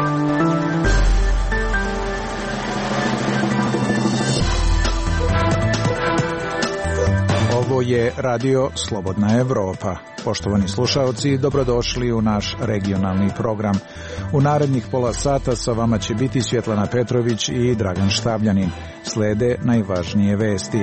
Ovo je Radio Slobodna Evropa. Poštovani slušaoci, dobrodošli u naš regionalni program. U narednih pola sata sa vama će biti Svjetlana Petrović i Dragan Štabljanin. Slede najvažnije vesti.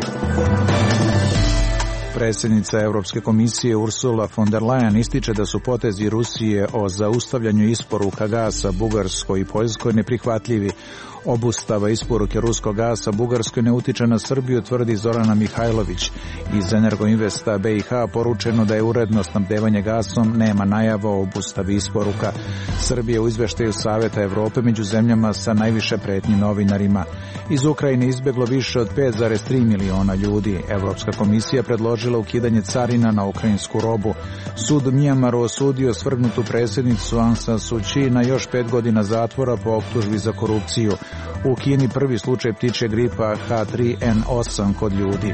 Predsjednica Europske komisije Ursula von der Leyen ističe da su potezi Rusije o zaustavljanju isporuka gasa Bugarskoj i Poljskoj neprihvatljivi. Obustava isporuke ruskog gasa Bugarskoj ne utiče na Srbiju, tvrdi Zorana Mihajlović. Iz Energoinvesta BiH poručeno da je uredno snabdevanje gasom, nema najava o obustavi isporuka. Srbija u izveštaju Saveta Evrope među zemljama sa najviše pretnji novinarima. Iz Ukrajine izbjeglo više od 5,3 miliona ljudi. Europska komisija predložila ukidanje carina na ukrajinsku robu. Sud Mjanmaru osudio svrgnutu predsjednicu Aung San Suu Kyi na još 5 godina zatvora po optužbi za korupciju. U Kini prvi slučaj ptičje gripa H3N8 kod ljudi.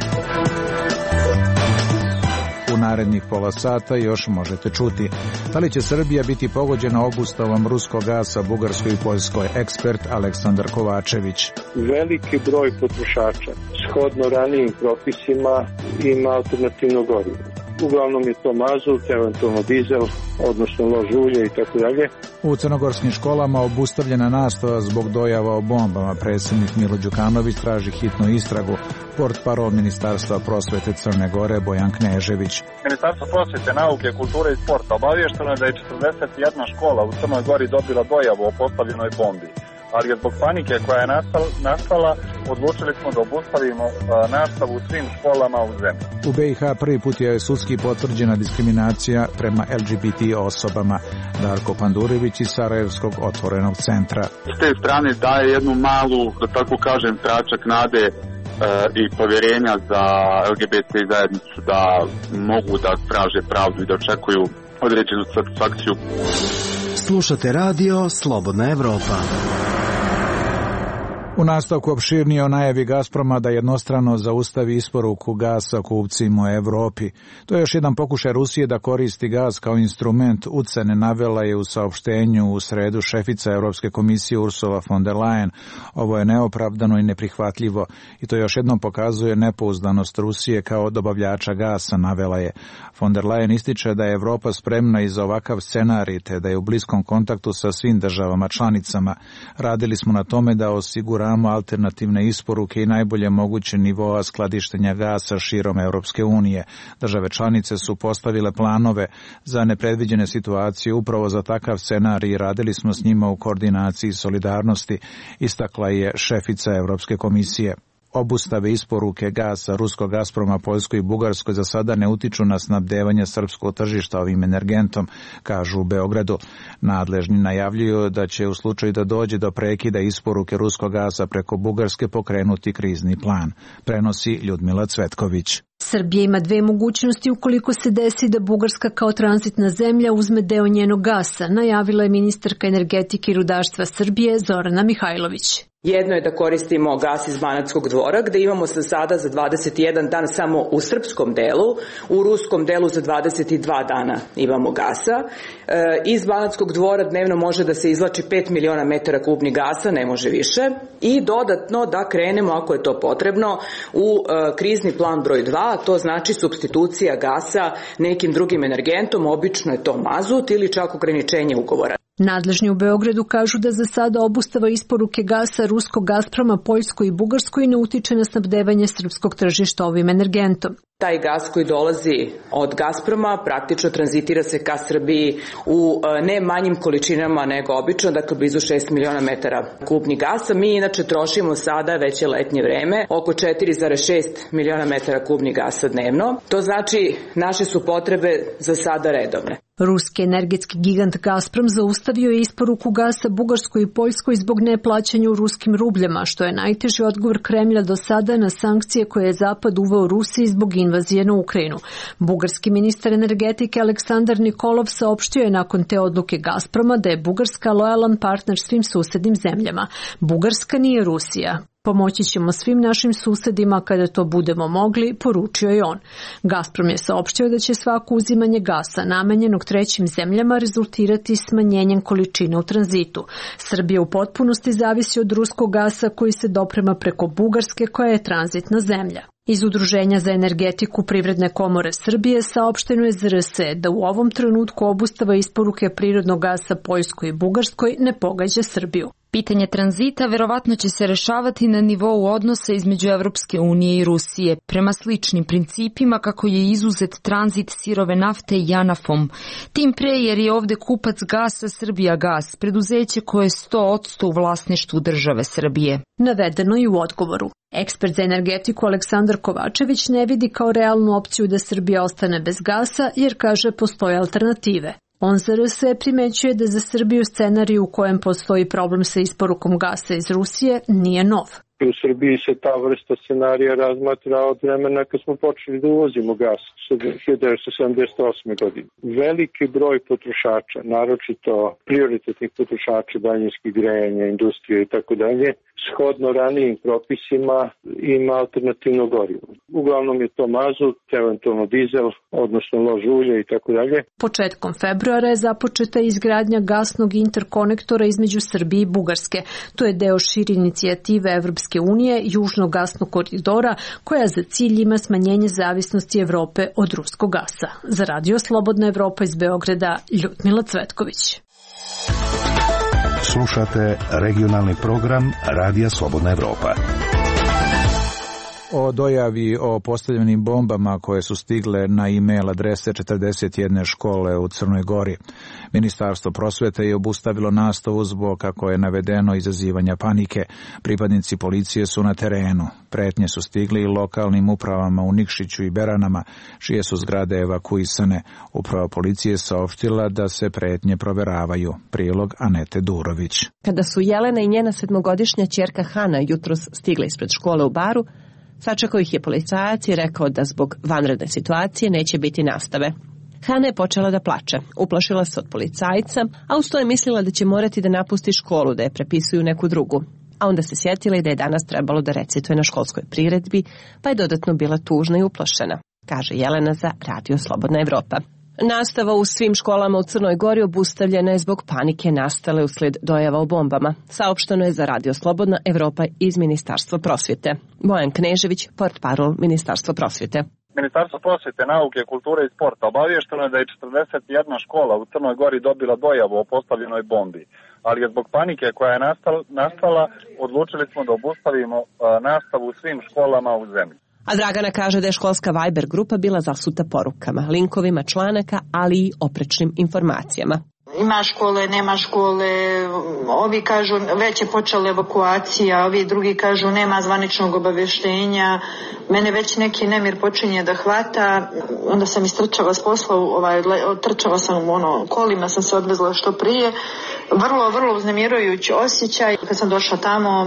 U narednih pola sata još možete čuti. Da li će Srbija biti pogođena obustavom ruskog gasa Bugarskoj i Poljskoj? Ekspert Aleksandar Kovačević. Veliki broj potrošača, shodno ranijim propisima, ima alternativno gorivo. Uglavnom je to mazut, eventualno dizel, odnosno lož ulje i tako dalje. U crnogorskim školama obustavljena nastava zbog dojava o bombama. Predsjednik Milo Đukanović traži hitnu istragu. Portparol Ministarstva prosvete Crne Gore Bojan Knežević. Ministarstvo prosvete, nauke, kulture i sporta obavješteno je da je 41 škola u Crnoj Gori dobila dojavu o postavljenoj bombi. Ali je zbog panike koja je nastala, odlučili smo da obustavimo nastavu u svim školama u zemlji. U BiH prvi put je sudski potvrđena diskriminacija prema LGBT osobama. Darko Pandurević iz Sarajevskog otvorenog centra. S te strane daje jednu malu, da tako kažem, tračak nade i povjerenja za LGBT zajednicu da mogu da traže pravdu i da očekuju određenu satisfakciju. Slušate radio Slobodna Evropa. U nastavku opširnije o najavi Gazproma da jednostrano zaustavi isporuku gasa kupcima u Evropi. To je još jedan pokušaj Rusije da koristi gas kao instrument ucene, navela je u saopštenju u sredu šefica Europske komisije Ursula von der Leyen. Ovo je neopravdano i neprihvatljivo i to još jednom pokazuje nepouzdanost Rusije kao dobavljača gasa, navela je. Von der Leyen ističe da je Evropa spremna i za ovakav scenarij, te da je u bliskom kontaktu sa svim državama članicama. Radili smo na tome da osiguramo alternativne isporuke i najbolje moguće nivoa skladištenja gasa širom Europske unije. Države članice su postavile planove za nepredviđene situacije upravo za takav scenarij i radili smo s njima u koordinaciji i solidarnosti, istakla je šefica Europske komisije. Obustave isporuke gasa ruskog Gazproma Poljskoj i Bugarskoj za sada ne utiču na snabdevanje srpskog tržišta ovim energentom, kažu u Beogradu. Nadležni najavljuju da će u slučaju da dođe do prekida isporuke ruskog gasa preko Bugarske pokrenuti krizni plan, prenosi Ljudmila Cvetković. Srbija ima dve mogućnosti ukoliko se desi da Bugarska kao tranzitna zemlja uzme deo njenog gasa, najavila je ministarka energetike i rudarstva Srbije Zorana Mihajlović. Jedno je da koristimo gas iz Banatskog dvora, gde imamo za sada za 21 dan samo u srpskom delu, u ruskom delu za 22 dana imamo gasa. Iz Banatskog dvora dnevno može da se izvlači 5 miliona metara kubnih gasa, ne može više. I dodatno da krenemo, ako je to potrebno, u krizni plan broj 2, a to znači supstitucija gasa nekim drugim energentom, obično je to mazut ili čak ograničenje ugovora. Nadležni u Beogradu kažu da za sada obustava isporuke gasa ruskog Gazproma Poljskoj i Bugarskoj ne utiče na snabdevanje srpskog tržišta ovim energentom. Taj gas koji dolazi od Gazproma praktično tranzitira se ka Srbiji u ne manjim količinama nego obično, dakle blizu 6 miliona metara kubnih gasa. Mi inače trošimo sada, već je letnje vreme, oko 4,6 miliona metara kubnih gasa dnevno. To znači naše su potrebe za sada redovne. Ruski energetski gigant Gazprom zaustavio je isporuku gasa Bugarskoj i Poljskoj zbog neplaćanja u ruskim rubljama, što je najteži odgovor Kremlja do sada na sankcije koje je Zapad uveo Rusiji zbog invazije na Ukrajinu. Bugarski ministar energetike Aleksandar Nikolov saopštio je nakon te odluke Gazproma da je Bugarska lojalan partner svim susednim zemljama. Bugarska nije Rusija. Pomoći ćemo svim našim susedima kada to budemo mogli, poručio je on. Gazprom je saopštio da će svako uzimanje gasa namenjenog trećim zemljama rezultirati smanjenjem količine u tranzitu. Srbija u potpunosti zavisi od ruskog gasa koji se doprema preko Bugarske koja je tranzitna zemlja. Iz Udruženja za energetiku Privredne komore Srbije saopšteno je ZRS da u ovom trenutku obustava isporuke prirodnog gasa Poljskoj i Bugarskoj ne pogađa Srbiju. Pitanje tranzita verovatno će se rešavati na nivou odnosa između Evropske unije i Rusije, prema sličnim principima kako je izuzet tranzit sirove nafte JANAF-om. Tim pre jer je ovde kupac gasa Srbijagas, preduzeće koje je 100% u vlasništvu države Srbije. Navedeno i u odgovoru. Ekspert za energetiku Aleksandar Kovačević ne vidi kao realnu opciju da Srbija ostane bez gasa jer kaže postoje alternative. On ZRS primećuje da za Srbiju scenarij u kojem postoji problem sa isporukom gasa iz Rusije nije nov. U Srbiji se ta vrsta scenarija razmatra od vremena kad smo počeli da uvozimo gas, 1978. godine. Veliki broj potrošača, naročito prioritetnih potrošača daljinskih grejanja, industrije i tako dalje, shodno ranijim propisima ima alternativno gorivo. Uglavnom je to mazut, eventualno dizel, odnosno lož ulje i tako dalje. Početkom februara je započeta izgradnja gasnog interkonektora između Srbije i Bugarske. To je deo šire inicijative Evropske unije, Južnog gasnog koridora, koja za cilj ima smanjenje zavisnosti Evrope od ruskog gasa. Za Radio Slobodna Evropa iz Beograda, Ljudmila Cvetković. Slušate regionalni program Radija Slobodna Evropa. O dojavi o postavljenim bombama koje su stigle na e-mail adrese 41 škole u Crnoj Gori. Ministarstvo prosvete je obustavilo nastavu zbog, kako je navedeno, izazivanja panike. Pripadnici policije su na terenu. Pretnje su stigli i lokalnim upravama u Nikšiću i Beranama, čije su zgrade evakuisane. Uprava policije saopštila da se pretnje proveravaju. Prilog Anete Durović. Kada su Jelena i njena 7-godišnja ćerka Hana jutros stigla ispred škole u Baru, sačekao ih je policajac i rekao da zbog vanredne situacije neće biti nastave. Hana je počela da plače, uplašila se od policajca, a uz to je mislila da će morati da napusti školu, da je prepisuju neku drugu. A onda se sjetila i da je danas trebalo da recituje na školskoj priredbi, pa je dodatno bila tužna i uplašena, kaže Jelena za Radio Slobodna Evropa. Nastava u svim školama u Crnoj Gori obustavljena je zbog panike nastale usled dojava o bombama. Saopšteno je za Radio Slobodna Evropa iz Ministarstva prosvjete. Bojan Knežević, portparol Ministarstva prosvjete. Ministarstvo prosvjete, nauke, kulture i sporta obavješteno je da je 41 škola u Crnoj Gori dobila dojavu o postavljenoj bombi, ali je zbog panike koja je nastala odlučili smo da obustavimo nastavu u svim školama u zemlji. A Dragana kaže da je školska Viber grupa bila zasuta porukama, linkovima članaka, ali i oprečnim informacijama. Ima škole, nema škole, ovi kažu već je počela evakuacija, ovi drugi kažu nema zvaničnog obavještenja, mene već neki nemir počinje da hvata, onda sam istrčala s posla, trčala sam kolima, sam se odvezla što prije. Vrlo uznemirujući osjećaj. Kad sam došla tamo,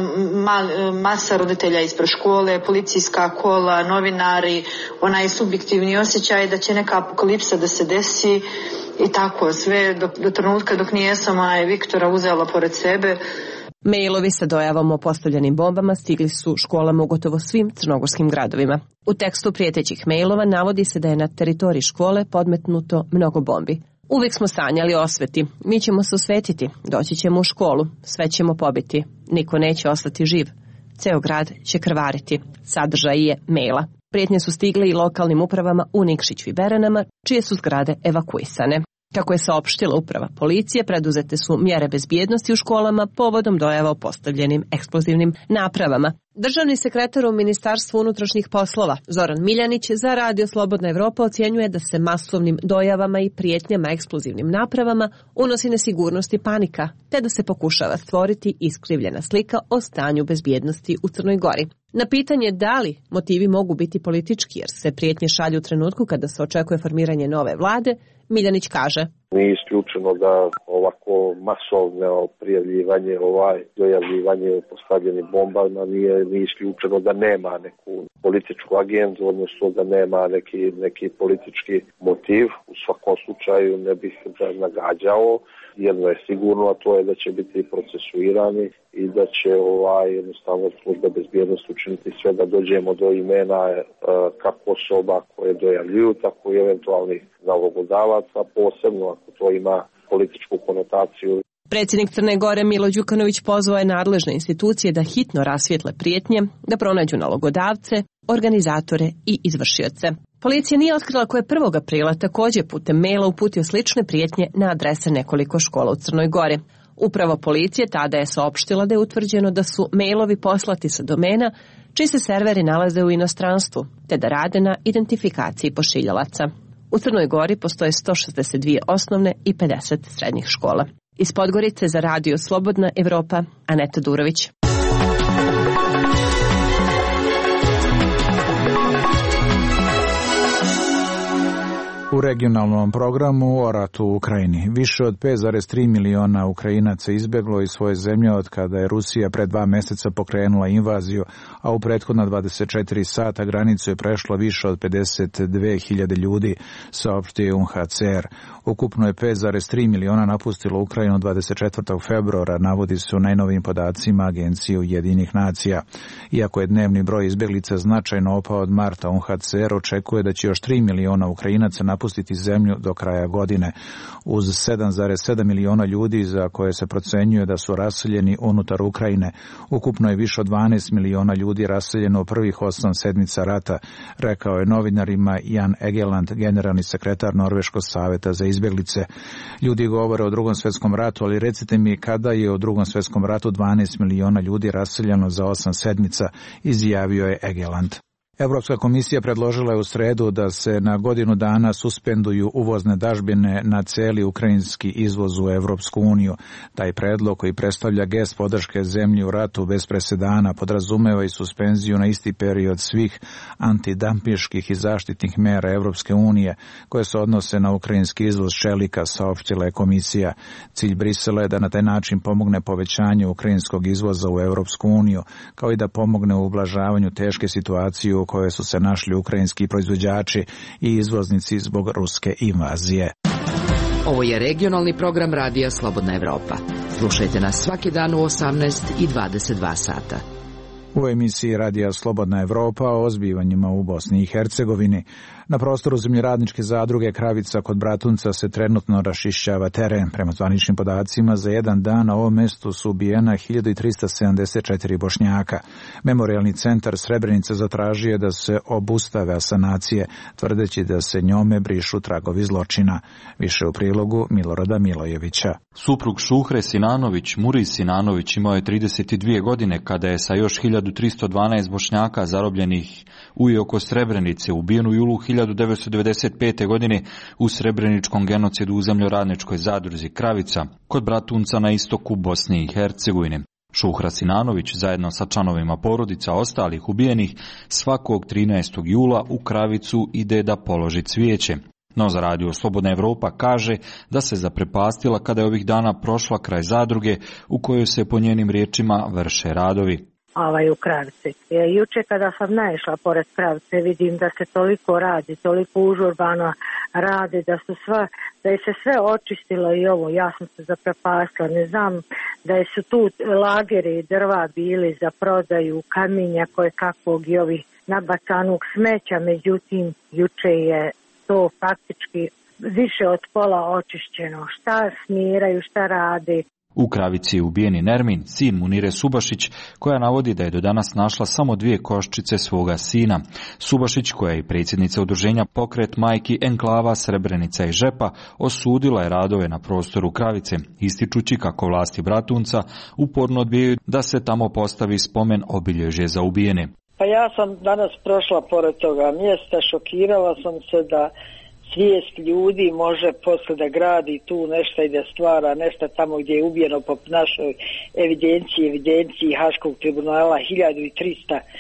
masa roditelja ispred škole, policijska kola, novinari, onaj subjektivni osjećaj da će neka apokalipsa da se desi i tako sve do trenutka dok nijesam Viktora uzela pored sebe. Mailovi sa dojavom o postavljenim bombama stigli su školama u gotovo svim crnogorskim gradovima. U tekstu prijetećih mailova navodi se da je na teritoriji škole podmetnuto mnogo bombi. Uvijek smo sanjali o osveti. Mi ćemo se osvetiti, doći ćemo u školu, sve ćemo pobiti. Niko neće ostati živ. Ceo grad će krvariti. Sadržaj je maila. Prijetnje su stigle i lokalnim upravama u Nikšiću i Beranama, čije su zgrade evakuisane. Kako je saopštila uprava policije, preduzete su mjere bezbjednosti u školama povodom dojava o postavljenim eksplozivnim napravama. Državni sekretar u Ministarstvu unutrašnjih poslova Zoran Miljanić za Radio Slobodna Evropa ocjenjuje da se masovnim dojavama i prijetnjama eksplozivnim napravama unosi nesigurnost i panika, te da se pokušava stvoriti iskrivljena slika o stanju bezbjednosti u Crnoj Gori. Na pitanje da li motivi mogu biti politički jer se prijetnje šalju u trenutku kada se očekuje formiranje nove vlade, Miljanić kaže: Nije isključeno da ovako masovno prijavljivanje, dojavljivanje o postavljenim bombama nije isključeno da nema neku političku agendu, odnosno da nema neki politički motiv. U svakom slučaju ne bih nagađao. Jedno je sigurno, a to je da će biti procesuirani i da će jednostavno služba bezbjednosti učiniti sve da dođemo do imena kako osoba koje dojavljuju, tako i eventualnih nalogodavaca, posebno ako to ima političku konotaciju. Predsjednik Crne Gore Milo Đukanović pozvao je nadležne institucije da hitno rasvijetle prijetnje, da pronađu nalogodavce, organizatore i izvršioce. Policija nije otkrila ko je 1. aprila također putem maila uputio slične prijetnje na adrese nekoliko škola u Crnoj Gori. Upravo policije tada je saopštila da je utvrđeno da su mailovi poslati sa domena čiji se serveri nalaze u inostranstvu, te da rade na identifikaciji pošiljalaca. U Crnoj Gori postoje 162 osnovne i 50 srednjih škola. Iz Podgorice za Radio Slobodna Evropa, Aneta Durović. U regionalnom programu o ratu u Ukrajini. Više od 5,3 miliona Ukrajinaca izbjeglo iz svoje zemlje od kada je Rusija pred 2 mjeseca pokrenula invaziju, a u prethodna 24 sata granicu je prešlo više od 52.000 ljudi, saopštio UNHCR. Ukupno je 5,3 miliona napustilo Ukrajinu 24. februara, navodi se u najnovijim podacima Agencije Ujedinjenih nacija. Iako je dnevni broj izbjeglica značajno opao od marta, UNHCR očekuje da će još 3 miliona Ukrajinaca napustiti zemlju do kraja godine. Uz 7,7 miliona ljudi za koje se procenjuje da su raseljeni unutar Ukrajine, ukupno je više od 12 miliona ljudi raseljeno u prvih 8 sedmica rata, rekao je novinarima Jan Egeland, generalni sekretar Norveškog saveta za izbjeglice. Ljudi govore o Drugom svjetskom ratu, ali recite mi kada je u Drugom svjetskom ratu 12 miliona ljudi raseljeno za 8 sedmica, izjavio je Egeland. Europska komisija predložila je u sredu da se na godinu dana suspenduju uvozne dažbine na cijeli ukrajinski izvoz u Europsku uniju. Taj predlog, koji predstavlja gest podrške zemlji u ratu bez presedana, podrazumeva i suspenziju na isti period svih antidampiških i zaštitnih mjera Europske unije koje se odnose na ukrajinski izvoz čelika, saopštila je komisija. Cilj Brisela je da na taj način pomogne povećanju ukrajinskog izvoza u Europsku uniju, kao i da pomogne u ublažavanju teške situacije u kojoj su se našli ukrajinski proizvođači i izvoznici zbog ruske invazije. Ovo je regionalni program Radija Slobodna Evropa. Slušajte nas svaki dan u 18 i 22 sata. U emisiji Radija Slobodna Evropa o zbivanjima u Bosni i Hercegovini. Na prostoru zemljoradničke zadruge Kravica kod Bratunca se trenutno rašišćava teren. Prema zvaničnim podacima, za jedan dan na ovom mjestu su ubijena 1374 Bošnjaka. Memorijalni centar Srebrenica zatražio je da se obustave asanacije, tvrdeći da se njome brišu tragovi zločina. Više u prilogu Milorada Milojevića. Suprug Šuhre Sinanović, Muri Sinanović, imao je 32 godine kada je sa još 1312 Bošnjaka zarobljenih u i oko Srebrenice ubijen u julu 1995. godine u srebreničkom genocidu u zemljoradničkoj zadruzi Kravica kod Bratunca na istoku Bosne i Hercegovine. Šuhra Sinanović zajedno sa članovima porodica ostalih ubijenih svakog 13. jula u Kravicu ide da položi cvijeće. No za Radio Slobodna Evropa kaže da se zaprepastila kada je ovih dana prošla kraj zadruge u kojoj se po njenim riječima vrše radovi. U Kravici. Juče kada sam naišla pored Kravice vidim da se toliko radi, toliko užurbano radi, da je se sve očistilo i ovo, ja sam se zaprepastila, ne znam da su tu lageri drva bili za prodaju, kamenja koje kakvog i ovih nabacanog smeća, međutim juče je to faktički više od pola očišćeno. Šta smiraju, šta radi. U Kravici je ubijeni Nermin, sin Munire Subašić, koja navodi da je do danas našla samo 2 koščice svoga sina. Subašić, koja je i predsjednica udruženja Pokret majki enklava Srebrenica i Žepa, osudila je radove na prostoru Kravice, ističući kako vlasti Bratunca uporno odbijaju da se tamo postavi spomen obilježje za ubijene. Pa ja sam danas prošla pored toga mjesta, šokirala sam se da svijest ljudi može posle da gradi tu nešto i da stvara nešto tamo gdje je ubijeno po našoj evidenciji Haškog tribunala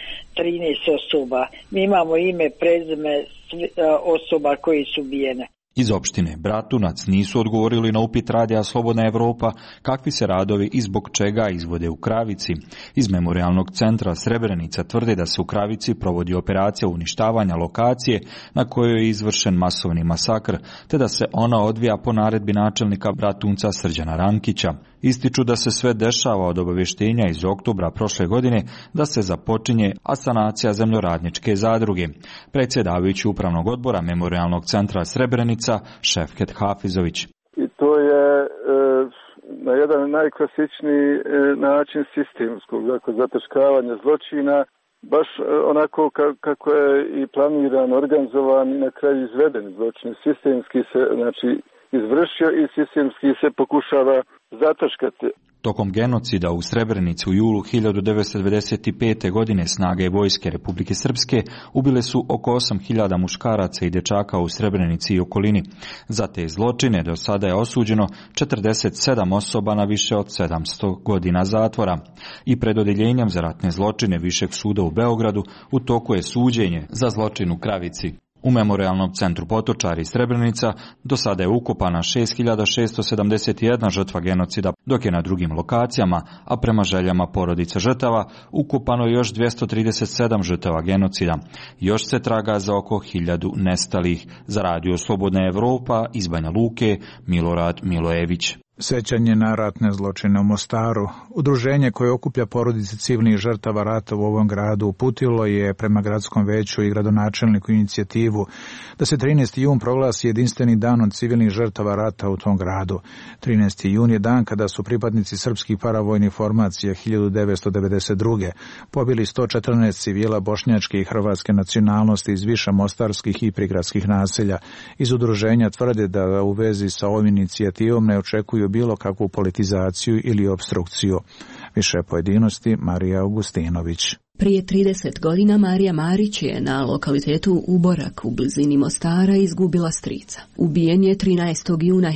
1313 osoba. Mi imamo ime, prezime osoba koji su ubijene. Iz opštine Bratunac nisu odgovorili na upit Radija Slobodna Evropa kakvi se radovi i zbog čega izvode u Kravici. Iz Memorijalnog centra Srebrenica tvrde da se u Kravici provodi operacija uništavanja lokacije na kojoj je izvršen masovni masakr, te da se ona odvija po naredbi načelnika Bratunca Srđana Rankića. Ističu da se sve dešava od obavještenja iz oktobra prošle godine da se započinje asanacija zemljoradničke zadruge. Predsjedavajući upravnog odbora Memorijalnog centra Srebrenica Šefket Hafizović. I to je na jedan najklasičniji način sistemskog, dakle zataškavanja zločina, baš onako kako je i planiran, organizovan i na kraju izveden zločin. Sistemski se izvršio i sistemski se pokušava zataškati. Tokom genocida u Srebrenici u julu 1995. godine snage vojske Republike Srpske ubile su oko 8.000 muškaraca i dečaka u Srebrenici i okolini. Za te zločine do sada je osuđeno 47 osoba na više od 700 godina zatvora. I pred odjeljenjem za ratne zločine Višeg suda u Beogradu u toku je suđenje za zločin u Kravici. U Memorijalnom centru Potočari Srebrenica do sada je ukopana 6.671 žrtva genocida, dok je na drugim lokacijama, a prema željama porodica žrtava, ukopano još 237 žrtava genocida. Još se traga za oko 1000 nestalih. Za Radio Slobodna Evropa iz Banja Luke, Milorad Milojević. Sećanje na ratne zločine u Mostaru. Udruženje koje okuplja porodice civilnih žrtava rata u ovom gradu uputilo je prema gradskom veću i gradonačelniku inicijativu da se 13. jun proglasi jedinstveni dan od civilnih žrtava rata u tom gradu. 13. jun je dan kada su pripadnici srpskih paravojnih formacija 1992. pobili 114 civila bošnjačke i hrvatske nacionalnosti iz više mostarskih i prigradskih naselja. Iz udruženja tvrde da u vezi sa ovom inicijativom ne očekuju bilo kakvu politizaciju ili obstrukciju. Više pojedinosti Marija Augustinović. Prije 30 godina Marija Marić je na lokalitetu Uborak u blizini Mostara izgubila strica. Ubijen je 13. juna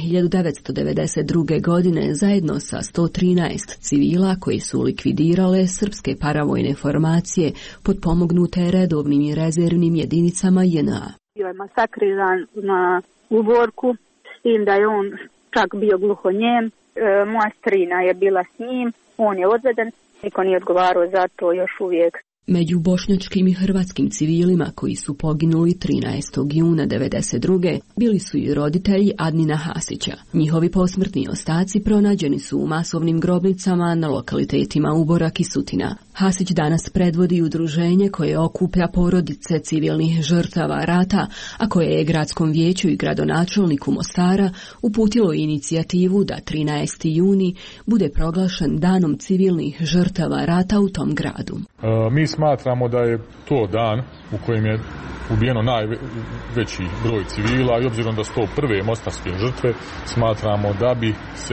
1992. godine zajedno sa 113 civila koji su likvidirale srpske paravojne formacije potpomognute redovnim i rezervnim jedinicama JNA. Bio je masakriran na Uborku, s tim da je on čak bio gluhonjem. Moja strina je bila s njim, on je odveden, niko nije odgovarao za to još uvijek. Među bošnjačkim i hrvatskim civilima koji su poginuli 13. juna 1992. bili su i roditelji Adnina Hasića. Njihovi posmrtni ostaci pronađeni su u masovnim grobnicama na lokalitetima Uborak i Sutina. Hasić danas predvodi udruženje koje okuplja porodice civilnih žrtava rata, a koje je gradskom vijeću i gradonačelniku Mostara uputilo inicijativu da 13. juni bude proglašen danom civilnih žrtava rata u tom gradu. Mi smatramo da je to dan u kojem je ubijeno najveći broj civila i obzirom da su to prve mostarske žrtve, smatramo da bi se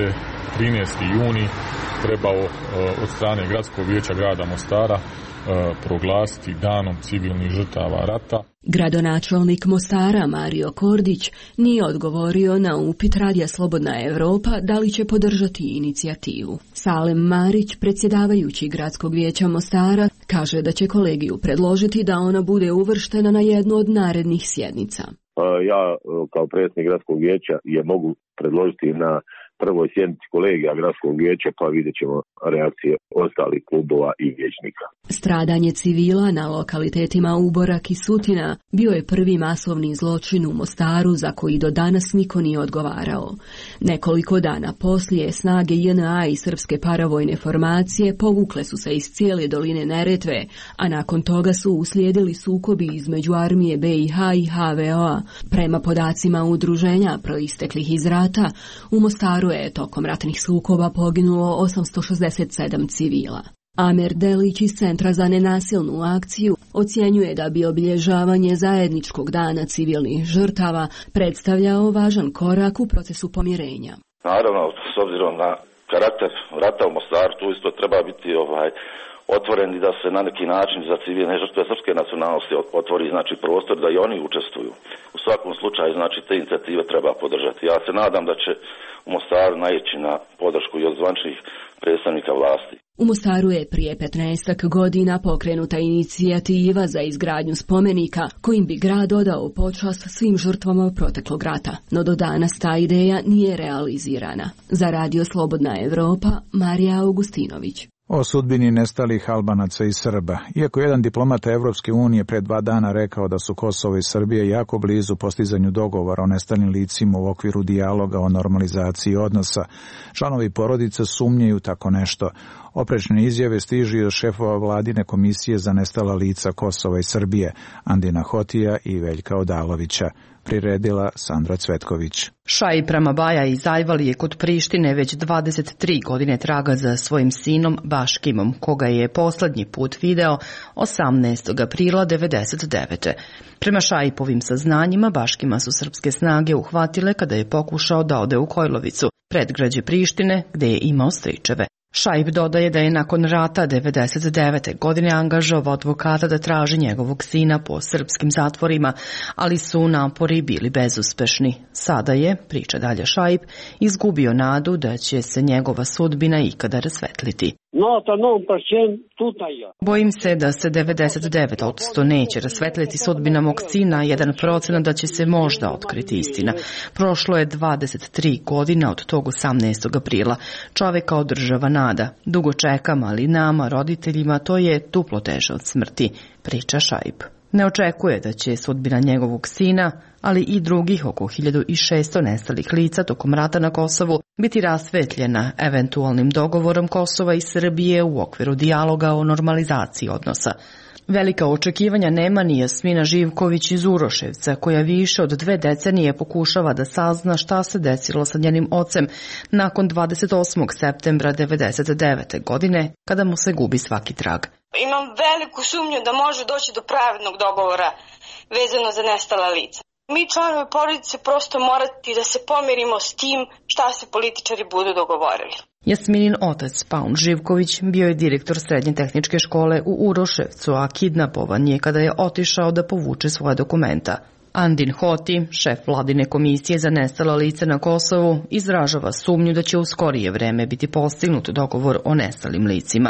13. juni trebao od strane Gradskog vijeća grada Mostara proglasiti danom civilnih žrtava rata. Gradonačelnik Mostara Mario Kordić nije odgovorio na upit Radija Slobodna Evropa da li će podržati inicijativu. Salem Marić, predsjedavajući Gradskog vijeća Mostara, kaže da će kolegiju predložiti da ona bude uvrštena na jednu od narednih sjednica. Ja kao predsjednik Gradskog vijeća je mogu predložiti na prvoj sjednici kolegija Gradskog vijeća, pa vidjet ćemo reakcije ostalih klubova i vijećnika. Stradanje civila na lokalitetima Uborak i Sutina bio je prvi masovni zločin u Mostaru za koji do danas niko nije odgovarao. Nekoliko dana poslije snage JNA i srpske paravojne formacije povukle su se iz cijele doline Neretve, a nakon toga su uslijedili sukobi između armije BiH i HVO-a. Prema podacima udruženja proisteklih iz rata, u Mostaru je tokom ratnih sukoba poginulo 867 civila. Amer Delić iz Centra za nenasilnu akciju ocjenjuje da bi obilježavanje zajedničkog dana civilnih žrtava predstavljao važan korak u procesu pomirenja. Naravno, s obzirom na karakter rata u Mostaru, tu isto treba biti otvoreni da se na neki način za civilne žrtve srpske nacionalnosti otvori prostor da i oni učestvuju. U svakom slučaju te inicijative treba podržati. Ja se nadam da će u Mostaru naići na podršku i od zvančnih predstavnika vlasti. U Mostaru je prije 15 godina pokrenuta inicijativa za izgradnju spomenika kojim bi grad odao počast svim žrtvama proteklog rata, no do danas ta ideja nije realizirana. Za Radio Slobodna Evropa, Marija Augustinović. O sudbini nestalih Albanaca i Srba. Iako jedan diplomat Evropske unije pre 2 dana rekao da su Kosovo i Srbija jako blizu postizanju dogovora o nestalim licima u okviru dijaloga o normalizaciji odnosa, članovi porodica sumnjaju tako nešto. Oprečne izjave stižu od šefova vladine komisije za nestala lica Kosova i Srbije, Andina Hotija i Veljka Odalovića. Priredila Sandra Cvetković. Šaip Ramabaja iz Ajvalije kod Prištine već 23 godine traga za svojim sinom Baškimom, koga je poslednji put video 18. aprila 1999. Prema Šaipovim saznanjima, Baškima su srpske snage uhvatile kada je pokušao da ode u Kojlovicu, predgrađe Prištine, gde je imao stričeve. Šaip dodaje da je nakon rata 1999. godine angažovao advokata da traži njegovog sina po srpskim zatvorima, ali su napori bili bezuspešni. Sada je, priča dalje Šaip, izgubio nadu da će se njegova sudbina ikada rasvetliti. Bojim se da se 99% neće rasvetliti sudbina mog sina, 1% da će se možda otkriti istina. Prošlo je 23 godina od tog 18. aprila. Čoveka održava nada. Dugo čekam, ali nama, roditeljima, to je duplo teže od smrti, priča Šaip. Ne očekuje da će sudbina njegovog sina, ali i drugih oko 1600 nestalih lica tokom rata na Kosovu biti rasvetljena eventualnim dogovorom Kosova i Srbije u okviru dijaloga o normalizaciji odnosa. Velika očekivanja nema ni Jasmina Živković iz Uroševca, koja više od 2 decenije pokušava da sazna šta se desilo sa njenim ocem nakon 28. septembra 1999. godine, kada mu se gubi svaki trag. Imam veliku sumnju da može doći do pravednog dogovora vezano za nestala lica. Mi članovi porodice prosto morati da se pomirimo s tim šta se političari budu dogovorili. Jasminin otac, Paun Živković, bio je direktor srednje tehničke škole u Uroševcu, a kidnapovan je kada je otišao da povuče svoje dokumenta. Andin Hoti, šef vladine komisije za nestala lica na Kosovu, izražava sumnju da će u skorije vreme biti postignut dogovor o nestalim licima.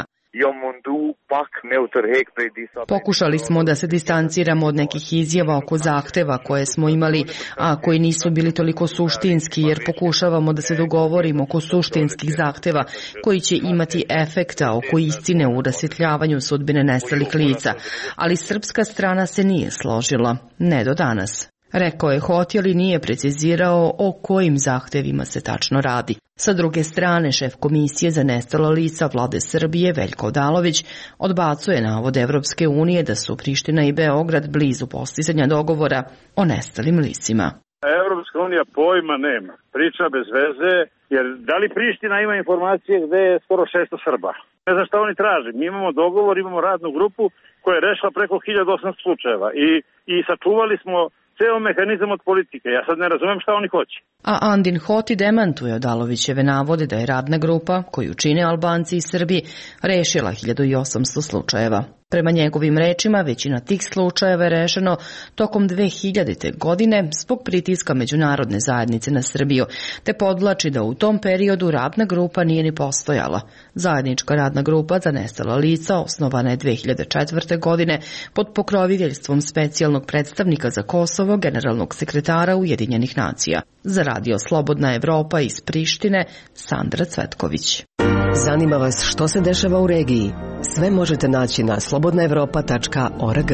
Pokušali smo da se distanciramo od nekih izjava oko zahteva koje smo imali, a koji nisu bili toliko suštinski, jer pokušavamo da se dogovorimo oko suštinskih zahteva koji će imati efekta oko istine u rasvjetljavanju sudbine nestalih lica, ali srpska strana se nije složila, ne do danas. Rekao je Hoti, ali nije precizirao o kojim zahtevima se tačno radi. Sa druge strane, šef komisije za nestala lica vlade Srbije, Veljko Odalović, odbacuje navod Evropske unije da su Priština i Beograd blizu postizanja dogovora o nestalim licima. Evropska unija pojma nema, priča bez veze, jer da li Priština ima informacije gde je skoro 600 Srba? Ne znam šta oni traže. Mi imamo dogovor, imamo radnu grupu koja je rešila preko 1800 slučajeva i sačuvali smo ceo mehanizam od politike. Ja sad ne razumem šta oni hoće. A Andin Hoti demantuje Odalovićeve navode da je radna grupa, koju čine Albanci i Srbi, rešila 1800 slučajeva. Prema njegovim rečima, većina tih slučajeva je rešeno tokom 2000. godine zbog pritiska međunarodne zajednice na Srbiju, te podvlači da u tom periodu radna grupa nije ni postojala. Zajednička radna grupa za nestala lica osnovana je 2004. godine pod pokroviteljstvom specijalnog predstavnika za Kosovo, generalnog sekretara Ujedinjenih nacija. Za Radio Slobodna Evropa iz Prištine, Sandra Cvetković. Zanima vas što se dešava u regiji? Sve možete naći na slobodnaevropa.org.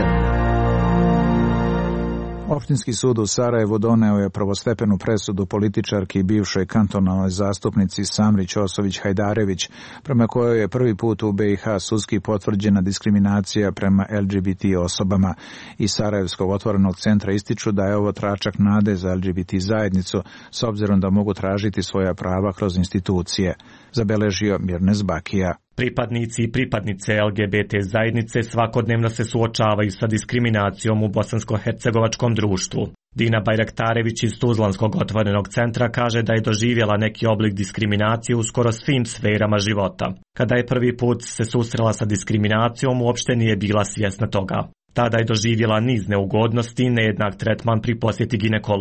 Opštinski sud u Sarajevu doneo je prvostepenu presudu političarki i bivšoj kantonalnoj zastupnici Samri Ćosović-Hajdarević, prema kojoj je prvi put u BiH sudski potvrđena diskriminacija prema LGBT osobama. Iz Sarajevskog otvorenog centra ističu da je ovo tračak nade za LGBT zajednicu, s obzirom da mogu tražiti svoja prava kroz institucije, zabeležio Mirnes Bakija. Pripadnici i pripadnice LGBT zajednice svakodnevno se suočavaju sa diskriminacijom u bosansko-hercegovačkom društvu. Dina Bajraktarević iz Tuzlanskog otvorenog centra kaže da je doživjela neki oblik diskriminacije u skoro svim sferama života. Kada je prvi put se susrela sa diskriminacijom, uopšte nije bila svjesna toga. Tada je doživjela niz neugodnosti i nejednak tretman pri posjeti ginekologu.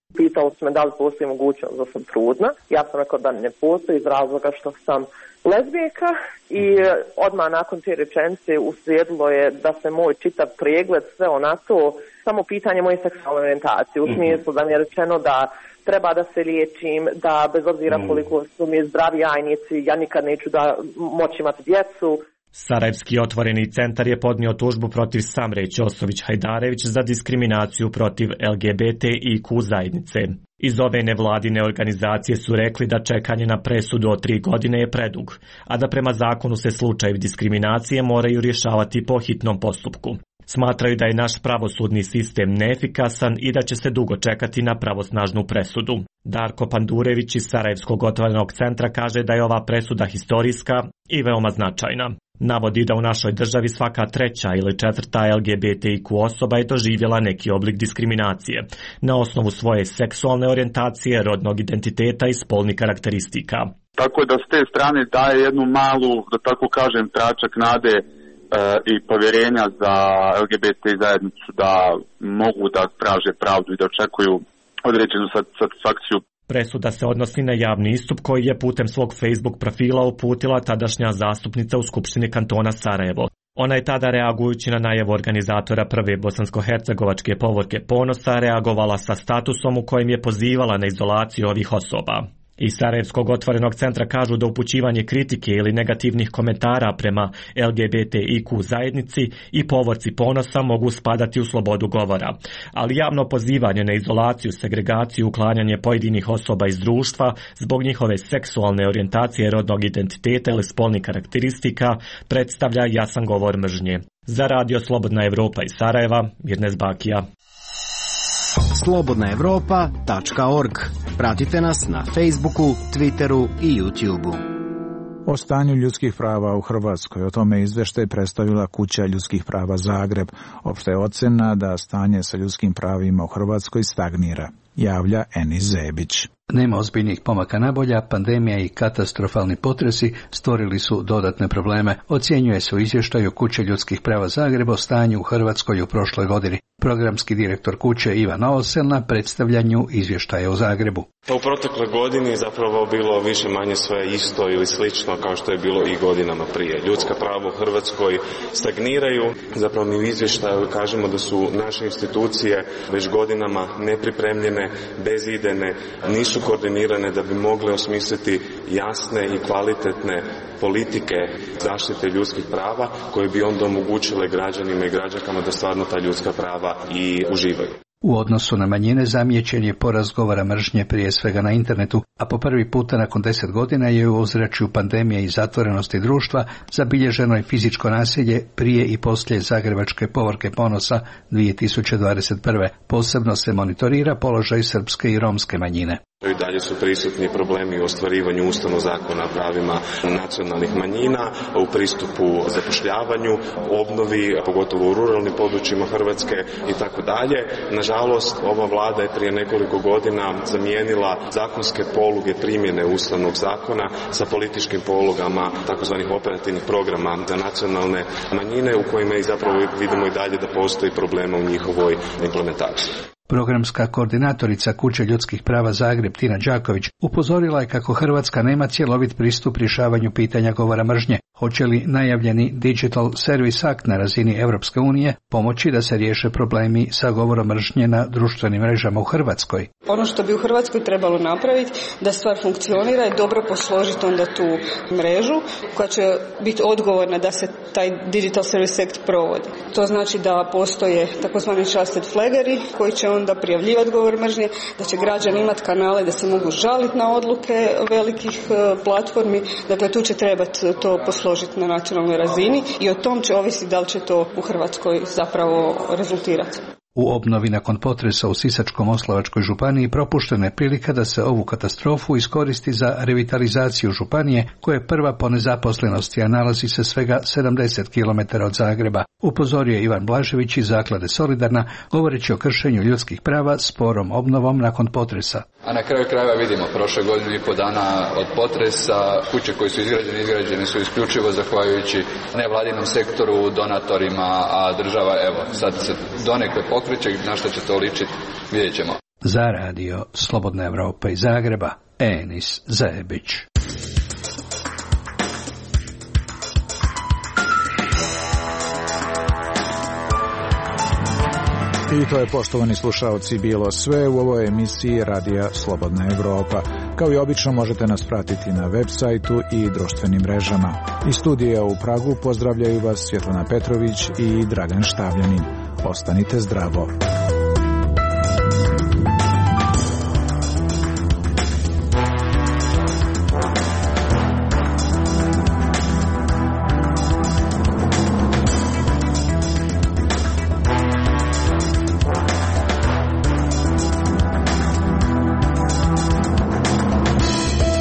Pitali su me da li postoji mogućnost da sam trudna. Ja sam rekao da ne postoji iz razloga što sam lezbijka i odmah nakon te rečenice uslijedilo je da se moj čitav pregled sve na to, samo pitanje moje seksualne orijentacije, u smislu da mi je rečeno da treba da se liječim, da bez obzira koliko su mi zdravi jajnici, ja nikad neću da moći imati djecu. Sarajevski otvoreni centar je podnio tužbu protiv Samre Ćosović-Hajdarević za diskriminaciju protiv LGBTIQ zajednice. Iz ove nevladine organizacije su rekli da čekanje na presudu od 3 godine je predug, a da prema zakonu se slučajevi diskriminacije moraju rješavati po hitnom postupku. Smatraju da je naš pravosudni sistem neefikasan i da će se dugo čekati na pravosnažnu presudu. Darko Pandurević iz Sarajevskog otvorenog centra kaže da je ova presuda historijska i veoma značajna. Navodi da u našoj državi svaka 3. ili 4. LGBTIQ osoba je doživjela neki oblik diskriminacije na osnovu svoje seksualne orijentacije, rodnog identiteta i spolnih karakteristika. Tako da s te strane daje jednu malu, da tako kažem, tračak nade i povjerenja za LGBT zajednicu da mogu da traže pravdu i da očekuju određenu satisfakciju. Presuda se odnosi na javni istup koji je putem svog Facebook profila uputila tadašnja zastupnica u Skupštini kantona Sarajevo. Ona je tada, reagujući na najavu organizatora prve bosansko-hercegovačke povorke Ponosa, reagovala sa statusom u kojem je pozivala na izolaciju ovih osoba. Iz Sarajevskog otvorenog centra kažu da upućivanje kritike ili negativnih komentara prema LGBTIQ zajednici i povorci Ponosa mogu spadati u slobodu govora, ali javno pozivanje na izolaciju, segregaciju, uklanjanje pojedinih osoba iz društva zbog njihove seksualne orijentacije, rodnog identiteta ili spolnih karakteristika predstavlja jasan govor mržnje. Za Radio Slobodna Evropa iz Sarajeva, Mirnes Bakija. slobodnaevropa.org. Pratite nas na Facebooku, Twitteru i YouTubeu. O stanju ljudskih prava u Hrvatskoj. O tome izveštaj predstavila Kuća ljudskih prava Zagreb. Opšta je ocena da stanje sa ljudskim pravima u Hrvatskoj stagnira, javlja Enis Zebić. Nema ozbiljnih pomaka nabolja, pandemija i katastrofalni potresi stvorili su dodatne probleme. Ocjenjuje se u izvještaju Kuće ljudskih prava Zagreb o stanju u Hrvatskoj u prošloj godini. Programski direktor kuće Ivan Osel na predstavljanju izvještaja u Zagrebu. U protekloj godini zapravo bilo više manje sve isto ili slično kao što je bilo i godinama prije. Ljudska prava u Hrvatskoj stagniraju. Zapravo mi u izvještaju kažemo da su naše institucije već godinama nepripremljene, bezidejne, nisu koordinirane da bi mogle osmisliti jasne i kvalitetne politike zaštite ljudskih prava koje bi onda omogućile građanima i građankama da stvarno ta ljudska prava i uživaju. U odnosu na manjine zamijećen je porast govora mržnje prije svega na internetu, a po prvi puta nakon 10 godina je u ozračju pandemije i zatvorenosti društva zabilježeno je fizičko nasilje prije i poslije Zagrebačke povorke Ponosa 2021. Posebno se monitorira položaj srpske i romske manjine. I dalje su prisutni problemi u ostvarivanju Ustavnog zakona o pravima nacionalnih manjina, u pristupu zapošljavanju, obnovi, pogotovo u ruralnim područjima Hrvatske i tako dalje. Nažalost, ova vlada je prije nekoliko godina zamijenila zakonske poluge primjene Ustavnog zakona sa političkim polugama takozvanih operativnih programa za nacionalne manjine u kojima i zapravo vidimo i dalje da postoji problema u njihovoj implementaciji. Programska koordinatorica Kuće ljudskih prava Zagreb Tina Đaković upozorila je kako Hrvatska nema cjelovit pristup rješavanju pitanja govora mržnje. Hoće li najavljeni Digital Service Act na razini Europske unije pomoći da se riješe problemi sa govorom mržnje na društvenim mrežama u Hrvatskoj? Ono što bi u Hrvatskoj trebalo napraviti da stvar funkcionira je dobro posložiti onda tu mrežu koja će biti odgovorna da se taj Digital Service Act provodi. To znači da postoje takozvani trusted flaggeri koji će onda prijavljivati govor mržnje, da će građani imati kanale da se mogu žaliti na odluke velikih platformi. Dakle, tu će trebati to posložiti na nacionalnoj razini i o tom će ovisiti da li će to u Hrvatskoj zapravo rezultirati. U obnovi nakon potresa u Sisačko-moslavačkoj županiji propuštena je prilika da se ovu katastrofu iskoristi za revitalizaciju županije koja je prva po nezaposlenosti, a nalazi se svega 70 km od Zagreba. Upozorio je Ivan Blažević iz Zaklade Solidarna, govoreći o kršenju ljudskih prava sporom obnovom nakon potresa. A na kraju krajeva vidimo, prošle godinu i po dana od potresa, kuće koje su izgrađene su isključivo zahvaljujući nevladinom sektoru, donatorima, a država, evo, sad se donekle pokreće, na što će to ličiti, vidjet ćemo. Za radio Slobodna Evropa iz Zagreba, Enis Zajebić. I to je, poštovani slušaoci, bilo sve u ovoj emisiji Radija Slobodna Evropa. Kao i obično možete nas pratiti na web sajtu i društvenim mrežama. Iz studija u Pragu pozdravljaju vas Svjetlana Petrović i Dragan Štavljanin. Ostanite zdravo.